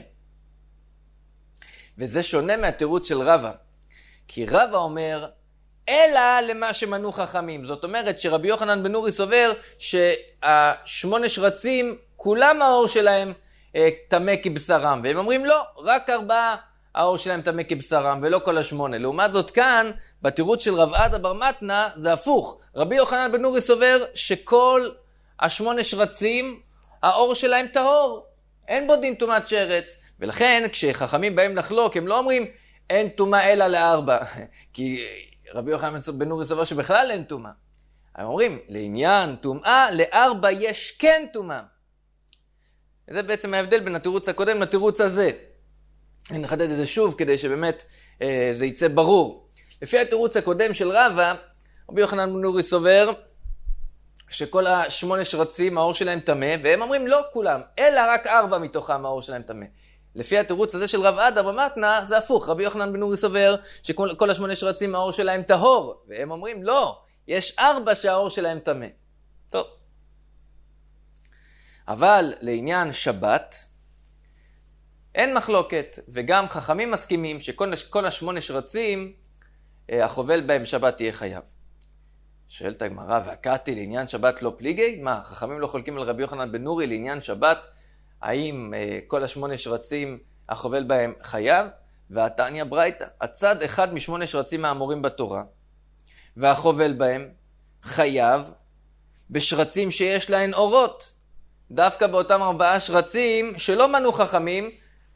וזה שונה מהתירוץ של רבא. כי רבא אומר, אלא למה שמנו חכמים. זאת אומרת שרבי יוחנן בן נורי סובר שהשמונה שרצים, כולם האור שלהם טמא כבשרם. והם אומרים לא, רק ארבעה האור שלהם טמא כבשרם, ולא כל השמונה. לעומת זאת כאן, בתירוץ של רב עדה בר מתנא, זה הפוך. רבי יוחנן בן נורי סובר שכל השמונה שרצים, האור שלהם טהור. אין בו דין טומאת שרץ. ולכן כשחכמים באים לחלוק, הם לא אומרים אין טומאה אלא לארבע. כי רבי יוחנן בן נורי סובר שבכלל אין טומאה. הם אומרים, לעניין טומאה, לארבע יש כן טומאה. זה בעצם ההבדל בין התירוץ הקודם לתירוץ הזה. אני נחדד את זה שוב כדי שבאמת אה, זה יצא ברור. לפי התירוץ הקודם של רבא, רבי יוחנן בן נורי סובר שכל השמונה שרצים האור שלהם טמא, והם אומרים לא כולם, אלא רק ארבע מתוכם האור שלהם טמא. לפי התירוץ הזה של רב עדה בר מתנא זה הפוך. רבי יוחנן בן נורי סובר שכל השמונה שרצים האור שלהם טהור, והם אומרים לא, יש ארבע שהאור שלהם טמא. טוב. אבל לעניין שבת אין מחלוקת, וגם חכמים מסכימים שכל השמונה שרצים החובל בהם שבת תהיה חייב. שואלת הגמרא, והקאתי לעניין שבת לא פליגי? מה, חכמים לא חולקים על רבי יוחנן בן נורי לעניין שבת? האם אה, כל השמונה שרצים החובל בהם חייב? והתניא ברייתא, הצד אחד משמונה שרצים האמורים בתורה, והחובל בהם חייב בשרצים שיש להן אורות. דווקא באותם ארבעה שרצים שלא מנו חכמים,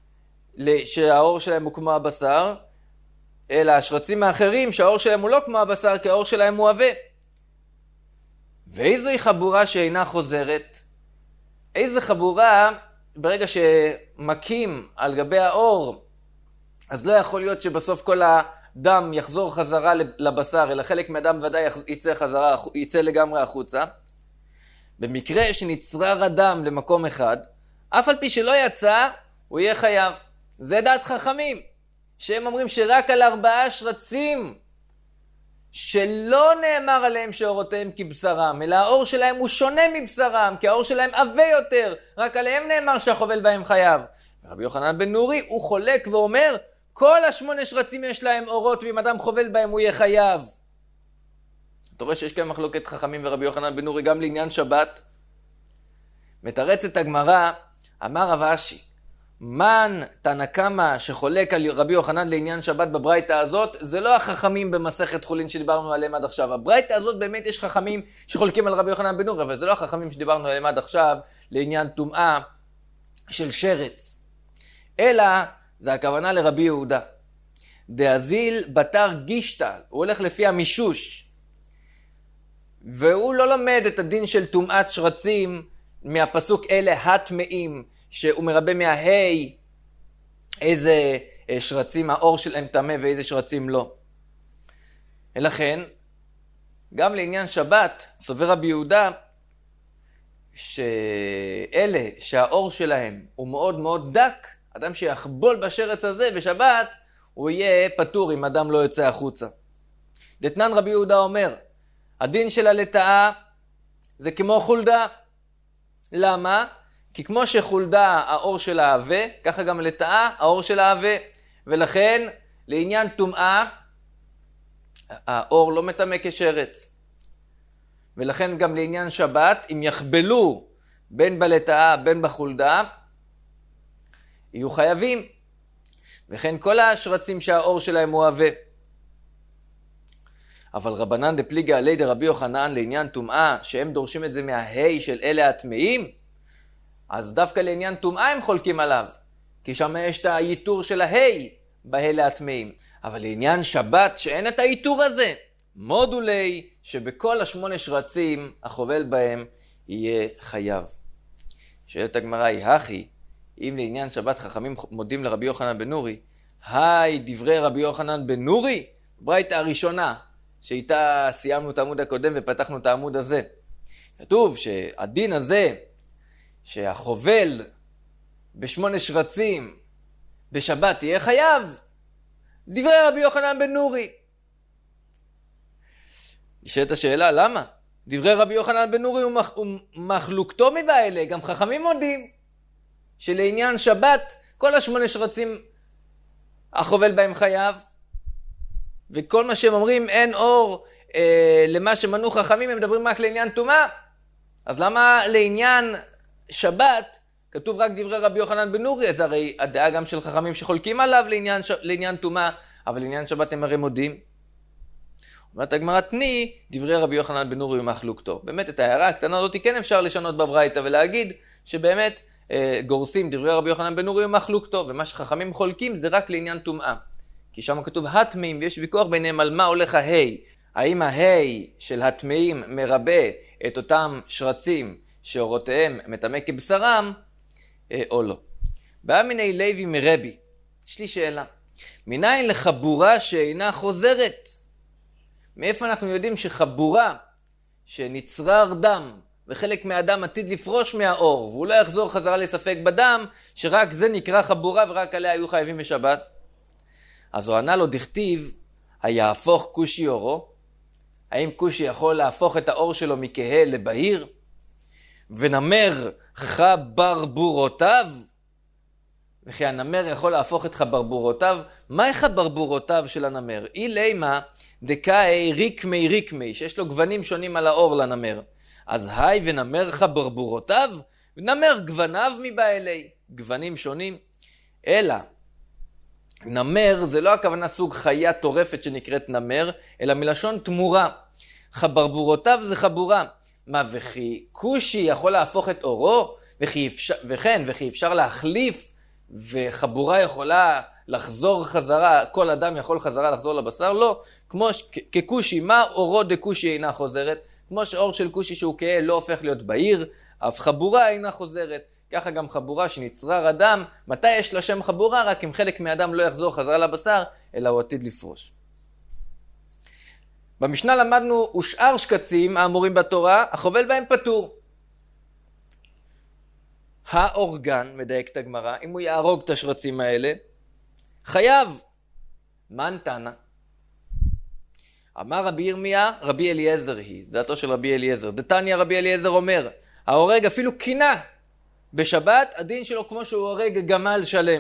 שהאור שלהם הוא כמו הבשר, אלא השרצים האחרים שהאור שלהם הוא לא כמו הבשר, כי האור שלהם הוא עבה. ואיזוהי חבורה שאינה חוזרת? איזו חבורה, ברגע שמקים על גבי האור, אז לא יכול להיות שבסוף כל הדם יחזור חזרה לבשר, אלא חלק מהדם ודאי יצא, חזרה, יצא לגמרי החוצה. במקרה שנצרר הדם למקום אחד, אף על פי שלא יצא, הוא יהיה חייב. זה דעת חכמים, שהם אומרים שרק על ארבעה שרצים, שלא נאמר עליהם שאורותיהם כבשרם, אלא האור שלהם הוא שונה מבשרם, כי האור שלהם עבה יותר, רק עליהם נאמר שהחובל בהם חייב. ורבי יוחנן בן נורי הוא חולק ואומר, כל השמונה שרצים יש להם אורות, ואם אדם חובל בהם הוא יהיה חייב. אתה רואה שיש כאן מחלוקת חכמים ורבי יוחנן בן נורי גם לעניין שבת? מתרצת הגמרא, אמר רב אשי, מן תנא קמא שחולק על רבי יוחנן לעניין שבת בברייתא הזאת, זה לא החכמים במסכת חולין שדיברנו עליהם עד עכשיו. הברייתא הזאת באמת יש חכמים שחולקים על רבי יוחנן בן נורי, אבל זה לא החכמים שדיברנו עליהם עד עכשיו לעניין טומאה של שרץ. אלא זה הכוונה לרבי יהודה. דאזיל בתר גישתא, הוא הולך לפי המישוש. והוא לא לומד את הדין של טומאת שרצים מהפסוק אלה הטמאים, שהוא מרבה מההי איזה שרצים האור שלהם טמא ואיזה שרצים לא. ולכן, גם לעניין שבת, סובר רבי יהודה, שאלה שהאור שלהם הוא מאוד מאוד דק, אדם שיחבול בשרץ הזה בשבת, הוא יהיה פטור אם אדם לא יוצא החוצה. דתנן רבי יהודה אומר, הדין של הלטאה זה כמו חולדה. למה? כי כמו שחולדה האור של העבה, ככה גם לטאה האור של העבה. ולכן לעניין טומאה, האור לא מטמא כשרץ. ולכן גם לעניין שבת, אם יחבלו בין בלטאה בין בחולדה, יהיו חייבים. וכן כל השרצים שהאור שלהם הוא עבה. אבל רבנן דפליגה עלי דרבי יוחנן לעניין טומאה, שהם דורשים את זה מההי של אלה הטמאים, אז דווקא לעניין טומאה הם חולקים עליו, כי שם יש את הייתור של ההי באלה הטמאים. אבל לעניין שבת שאין את הייתור הזה, מודולי שבכל השמונה שרצים החובל בהם יהיה חייב. שאלת הגמרא היא, הכי, אם לעניין שבת חכמים מודים לרבי יוחנן בן נורי, היי דברי רבי יוחנן בן נורי, ברייתא הראשונה, שאיתה סיימנו את העמוד הקודם ופתחנו את העמוד הזה. כתוב שהדין הזה, שהחובל בשמונה שרצים בשבת יהיה חייב, דברי רבי יוחנן בן נורי. נשאלת השאלה, למה? דברי רבי יוחנן בן נורי הוא, מח... הוא מחלוקתו מבעלה, גם חכמים מודים שלעניין שבת כל השמונה שרצים החובל בהם חייב, וכל מה שהם אומרים אין אור אה, למה שמנו חכמים, הם מדברים רק לעניין טומאה. אז למה לעניין שבת כתוב רק דברי רבי יוחנן בן נורי? אז הרי הדעה גם של חכמים שחולקים עליו לעניין, ש... לעניין טומאה, אבל לעניין שבת הם הרי מודים. אומרת הגמרא, תני דברי רבי יוחנן בן נורי ומחלוקתו. באמת את ההערה הקטנה הזאת כן אפשר לשנות בברייתא ולהגיד שבאמת אה, גורסים דברי רבי יוחנן בן נורי ומחלוקתו, ומה שחכמים חולקים זה רק לעניין טומאה. כי שם כתוב הטמאים, ויש ויכוח ביניהם על מה הולך ההי. האם ההי של הטמאים מרבה את אותם שרצים שאורותיהם מטמא כבשרם, אה, או לא. בא מיני לוי מרבי, יש לי שאלה. מניין לחבורה שאינה חוזרת? מאיפה אנחנו יודעים שחבורה שנצרר דם וחלק מהדם עתיד לפרוש מהאור והוא לא יחזור חזרה לספק בדם, שרק זה נקרא חבורה ורק עליה היו חייבים בשבת? אז הוא ענה לו, דכתיב היהפוך כושי אורו. האם כושי יכול להפוך את האור שלו מכהה לבהיר? ונמר חברבורותיו? וכי הנמר יכול להפוך את חברבורותיו? מהי חברבורותיו של הנמר? אי לימה דקאי ריקמי ריקמי, שיש לו גוונים שונים על האור לנמר. אז היי ונמר חברבורותיו? נמר גווניו מבא אלי, גוונים שונים. אלא נמר זה לא הכוונה סוג חיה טורפת שנקראת נמר, אלא מלשון תמורה. חברבורותיו זה חבורה. מה, וכי כושי יכול להפוך את אורו? וכי אפשר, וכן, וכי אפשר להחליף, וחבורה יכולה לחזור חזרה, כל אדם יכול חזרה לחזור לבשר? לא. כמו ש... ככושי, מה אורו דכושי אינה חוזרת? כמו שאור של כושי שהוא כהה לא הופך להיות בהיר, אף חבורה אינה חוזרת. ככה גם חבורה שנצרר אדם, מתי יש לה שם חבורה? רק אם חלק מהאדם לא יחזור חזרה לבשר, אלא הוא עתיד לפרוש. במשנה למדנו, ושאר שקצים האמורים בתורה, החובל בהם פטור. האורגן, מדייק את הגמרא, אם הוא יהרוג את השרצים האלה, חייב. מה נתנה? אמר רבי ירמיה, רבי אליעזר היא, דעתו של רבי אליעזר. דתניא רבי אליעזר אומר, ההורג אפילו קינה בשבת, הדין שלו כמו שהוא הורג גמל שלם.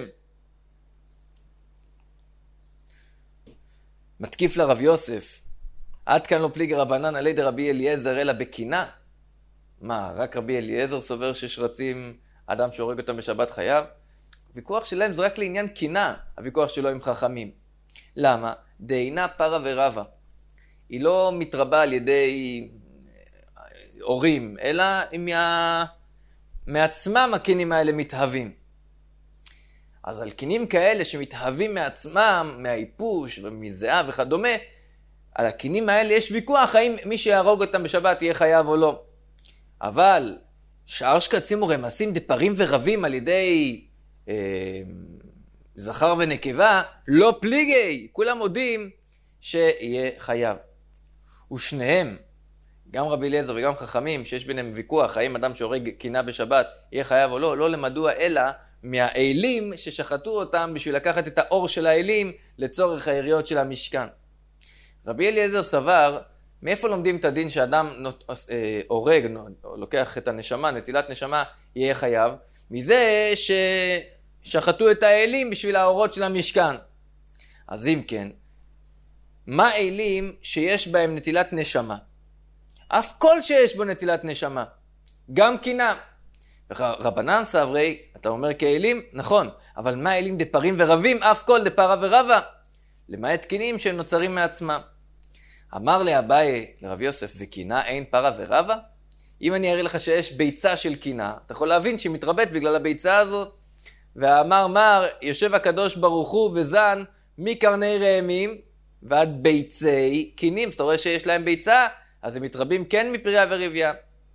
מתקיף לרב יוסף, עד כאן לא פליגי רבנן עלי דרבי אליעזר אלא בקינה? מה, רק רבי אליעזר סובר ששרצים אדם שהורג אותם בשבת חייב? הוויכוח שלהם זה רק לעניין קינה, הוויכוח שלו עם חכמים. למה? דהינה פרה ורבה. היא לא מתרבה על ידי הורים, אלא מה... מעצמם הקינים האלה מתהווים. אז על קינים כאלה שמתהווים מעצמם, מהאיפוש ומזיעה וכדומה, על הקינים האלה יש ויכוח האם מי שיהרוג אותם בשבת יהיה חייב או לא. אבל שאר שקצים ורמסים דפרים ורבים על ידי אה, זכר ונקבה, לא פליגי, כולם מודים שיהיה חייב. ושניהם, גם רבי אליעזר וגם חכמים, שיש ביניהם ויכוח האם אדם שהורג קינה בשבת יהיה חייב או לא, לא למדוע אלא מהאלים ששחטו אותם בשביל לקחת את האור של האלים לצורך היריות של המשכן. רבי אליעזר סבר, מאיפה לומדים את הדין שאדם הורג, לוקח את הנשמה, נטילת נשמה, יהיה חייב? מזה ששחטו את האלים בשביל האורות של המשכן. אז אם כן, מה אלים שיש בהם נטילת נשמה? אף כל שיש בו נטילת נשמה, גם קינה. רבנן סברי, אתה אומר כאלים, נכון, אבל מה אלים דפרים ורבים? אף כל דפרה ורבה, למעט קינים שהם נוצרים מעצמם. אמר לאביי לרבי יוסף, וקינה אין פרה ורבה? אם אני אראה לך שיש ביצה של קינה, אתה יכול להבין שהיא מתרבית בגלל הביצה הזאת. ואמר מר, יושב הקדוש ברוך הוא וזן מקרני רעמים ועד ביצי קינים. אז אתה רואה שיש להם ביצה, אז הם מתרבים כן מפריה ורביה.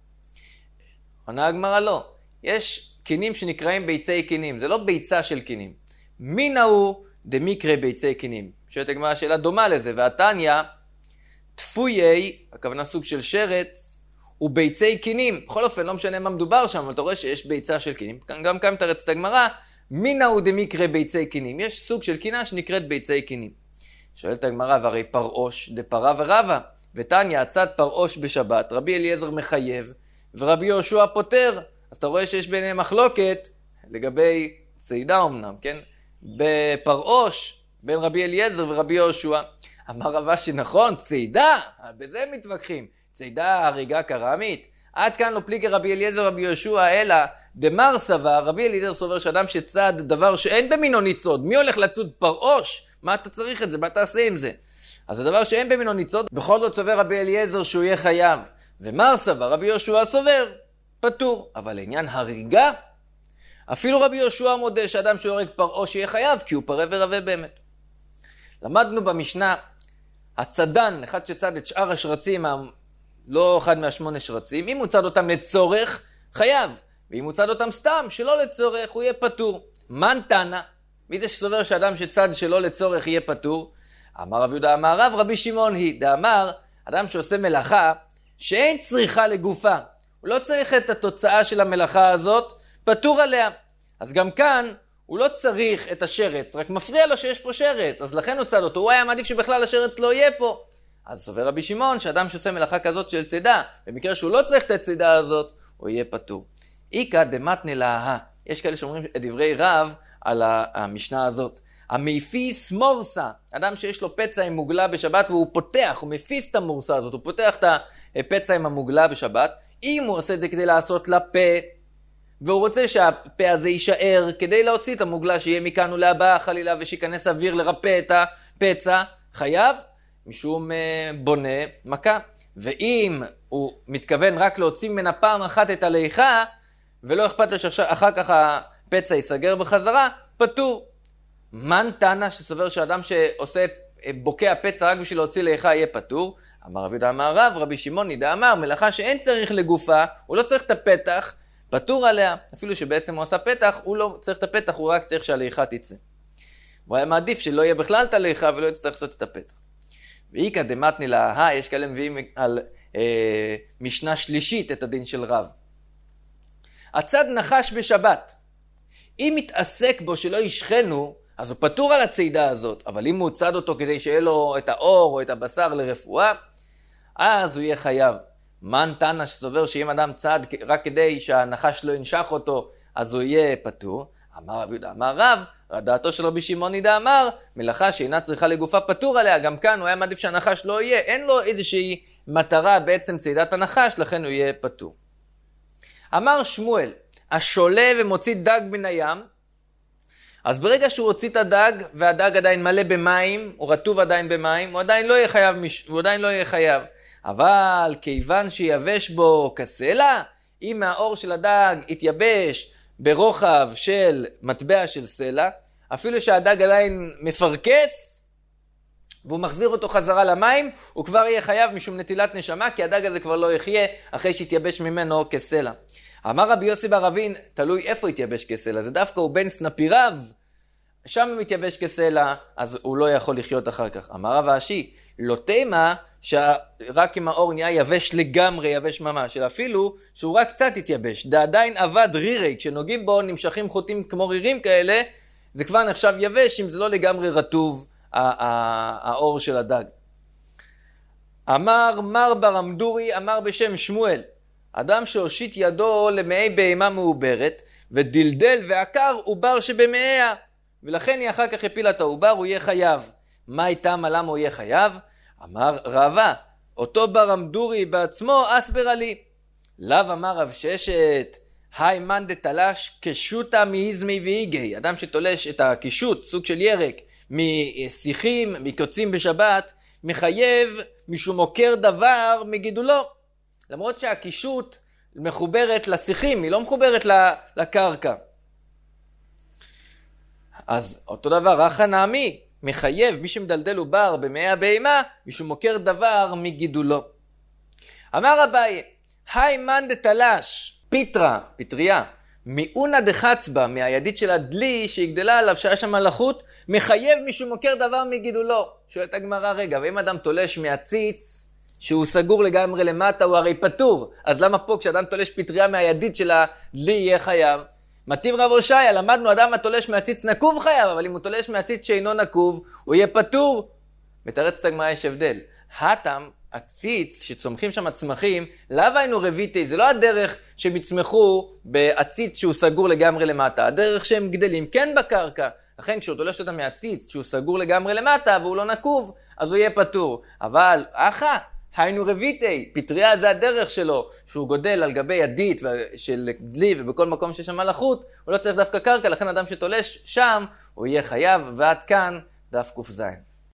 עונה הגמרא לא. יש קינים שנקראים ביצי קינים, זה לא ביצה של קינים. מינה הוא דמיקרא ביצי קינים. שואלת הגמרא שאלה דומה לזה, והתניא, תפויי, הכוונה סוג של שרץ, וביצי קינים. בכל אופן, לא משנה מה מדובר שם, אבל אתה רואה שיש ביצה של קינים. גם כאן מתרצת הגמרא, מינה הוא דמיקרא ביצי קינים. יש סוג של קינה שנקראת ביצי קינים. שואלת הגמרא, והרי פרעוש דפרה ורבה, ותניא, הצד פרעוש בשבת, רבי אליעזר מחייב, ורבי יהושע פותר. אז אתה רואה שיש ביניהם מחלוקת לגבי צידה אמנם, כן? בפרעוש, בין רבי אליעזר ורבי יהושע. אמר רב אשי, נכון, צידה, בזה הם מתווכחים. צידה הריגה קרמית. עד כאן לא פליגי רבי אליעזר רבי יהושע, אלא דמר סבר, רבי אליעזר סובר שאדם שצד דבר שאין במינו ניצוד. מי הולך לצוד פרעוש? מה אתה צריך את זה? מה תעשה עם זה? אז זה דבר שאין במינו ניצוד, בכל זאת סובר רבי אליעזר שהוא יהיה חייב. ומר סבר, רבי יהושע סובר, פטור. אבל לעניין הריגה, אפילו רבי יהושע מודה שאדם שהורג פרעוש יהיה חייב, כי הוא פרה ורבה באמת. למדנו במשנה, הצדן, אחד שצד את שאר השרצים, לא אחד מהשמונה שרצים, אם הוא צד אותם לצורך, חייב. ואם הוא צד אותם סתם, שלא לצורך, הוא יהיה פטור. מן תנא, מי זה שסובר שאדם שצד שלא לצורך יהיה פטור? אמר רב יהודה אמר רב, רבי שמעון היא, דאמר, אדם שעושה מלאכה, שאין צריכה לגופה. הוא לא צריך את התוצאה של המלאכה הזאת, פטור עליה. אז גם כאן, הוא לא צריך את השרץ, רק מפריע לו שיש פה שרץ, אז לכן הוא צד אותו, הוא היה מעדיף שבכלל השרץ לא יהיה פה. אז סובר רבי שמעון שאדם שעושה מלאכה כזאת של צידה, במקרה שהוא לא צריך את הצידה הזאת, הוא יהיה פטור. איקא דמתנא להא, יש כאלה שאומרים את דברי רב על המשנה הזאת. המפיס מורסה, אדם שיש לו פצע עם מוגלה בשבת והוא פותח, הוא מפיס את המורסה הזאת, הוא פותח את הפצע עם המוגלה בשבת, אם הוא עושה את זה כדי לעשות לפה, והוא רוצה שהפה הזה יישאר כדי להוציא את המוגלה שיהיה מכאן ולהבא חלילה ושיכנס אוויר לרפא את הפצע, חייב משום בונה מכה. ואם הוא מתכוון רק להוציא ממנה פעם אחת את הליכה, ולא אכפת לו שאחר כך הפצע ייסגר בחזרה, פטור. מן תנא שסובר שאדם שעושה בוקע פצע רק בשביל להוציא ליכה יהיה פטור. אמר רבי יהודה אמר רב, רבי שמעון דאמר, מלאכה שאין צריך לגופה, הוא לא צריך את הפתח, פטור עליה. אפילו שבעצם הוא עשה פתח, הוא לא צריך את הפתח, הוא רק צריך שהליכה תצא. הוא היה מעדיף שלא יהיה בכלל את הליכה ולא יצטרך לעשות את הפתח. ואיקא דמתנא להא, יש כאלה מביאים על אה, משנה שלישית את הדין של רב. הצד נחש בשבת. אם מתעסק בו שלא ישכנו, אז הוא פטור על הצידה הזאת. אבל אם הוא צד אותו כדי שיהיה לו את האור או את הבשר לרפואה, אז הוא יהיה חייב. מן תנא שסובר שאם אדם צד רק כדי שהנחש לא ינשך אותו, אז הוא יהיה פטור. אמר רב יהודה אמר רב, דעתו של רבי שמעון דאמר, מלאכה שאינה צריכה לגופה פטור עליה. גם כאן הוא היה מעדיף שהנחש לא יהיה, אין לו איזושהי מטרה בעצם צידת הנחש, לכן הוא יהיה פטור. אמר שמואל, השולה ומוציא דג מן הים, אז ברגע שהוא הוציא את הדג והדג עדיין מלא במים, הוא רטוב עדיין במים, הוא עדיין לא יהיה חייב, הוא עדיין לא יהיה חייב. אבל כיוון שיבש בו כסלע, אם מהאור של הדג יתייבש ברוחב של מטבע של סלע, אפילו שהדג עדיין מפרקס, והוא מחזיר אותו חזרה למים, הוא כבר יהיה חייב משום נטילת נשמה, כי הדג הזה כבר לא יחיה אחרי שיתייבש ממנו כסלע. אמר רבי יוסי בר אבין, תלוי איפה יתייבש כסלע, זה דווקא הוא בין סנפיריו, שם הוא מתייבש כסלע, אז הוא לא יכול לחיות אחר כך. אמר רב אשי, לא תימה שרק אם האור נהיה יבש לגמרי, יבש ממש, אלא אפילו שהוא רק קצת יתייבש, זה עדיין עבד רירי, כשנוגעים בו נמשכים חוטים כמו רירים כאלה, זה כבר נחשב יבש אם זה לא לגמרי רטוב האור של הדג. אמר מר ברמדורי, אמר בשם שמואל, אדם שהושיט ידו למאי בהמה מעוברת, ודלדל ועקר עובר שבמאיה, ולכן היא אחר כך הפילה את העובר, הוא יהיה חייב. מה איתם, למה הוא יהיה חייב? אמר רבא, אותו ברמדורי בעצמו אסבר לי. לאו אמר רב ששת, היי מן דתלש קשוטה מאיזמי ואיגי, אדם שתולש את הקישוט, סוג של ירק, משיחים, מקוצים בשבת, מחייב משום עוקר דבר מגידולו. למרות שהקישוט מחוברת לשיחים, היא לא מחוברת לקרקע. אז אותו דבר, אחא נמי, מחייב מי שמדלדל עובר במעי הבהמה, משום עוקר דבר מגידולו. אמר אביי, היי מן דתלש, פיטרה, פטריה, מאונה דחצבה, מהידית של הדלי שהגדלה עליו שהיה שם מלאכות, מחייב משום עוקר דבר מגידולו. שואלת הגמרא, רגע, ואם אדם תולש מהציץ שהוא סגור לגמרי למטה, הוא הרי פטור. אז למה פה כשאדם תולש פטריה מהידית של הדלי יהיה חייב? מתיב רב הושעיה, למדנו אדם התולש מהציץ נקוב חייב, אבל אם הוא תולש מהציץ שאינו נקוב, הוא יהיה פטור. מתרצת הגמרא יש הבדל. הטם, הציץ שצומחים שם הצמחים, לאו היינו רביטי, זה לא הדרך שהם יצמחו בעציץ שהוא סגור לגמרי למטה, הדרך שהם גדלים כן בקרקע. לכן כשהוא תולש אותם מהציץ שהוא סגור לגמרי למטה והוא לא נקוב, אז הוא יהיה פטור. אבל אחא, היינו רביטי, פטריה זה הדרך שלו, שהוא גודל על גבי ידית של דלי ובכל מקום שיש שם מלאכות, הוא לא צריך דווקא קרקע, לכן אדם שתולש שם הוא יהיה חייב. ועד כאן דף קוף זין.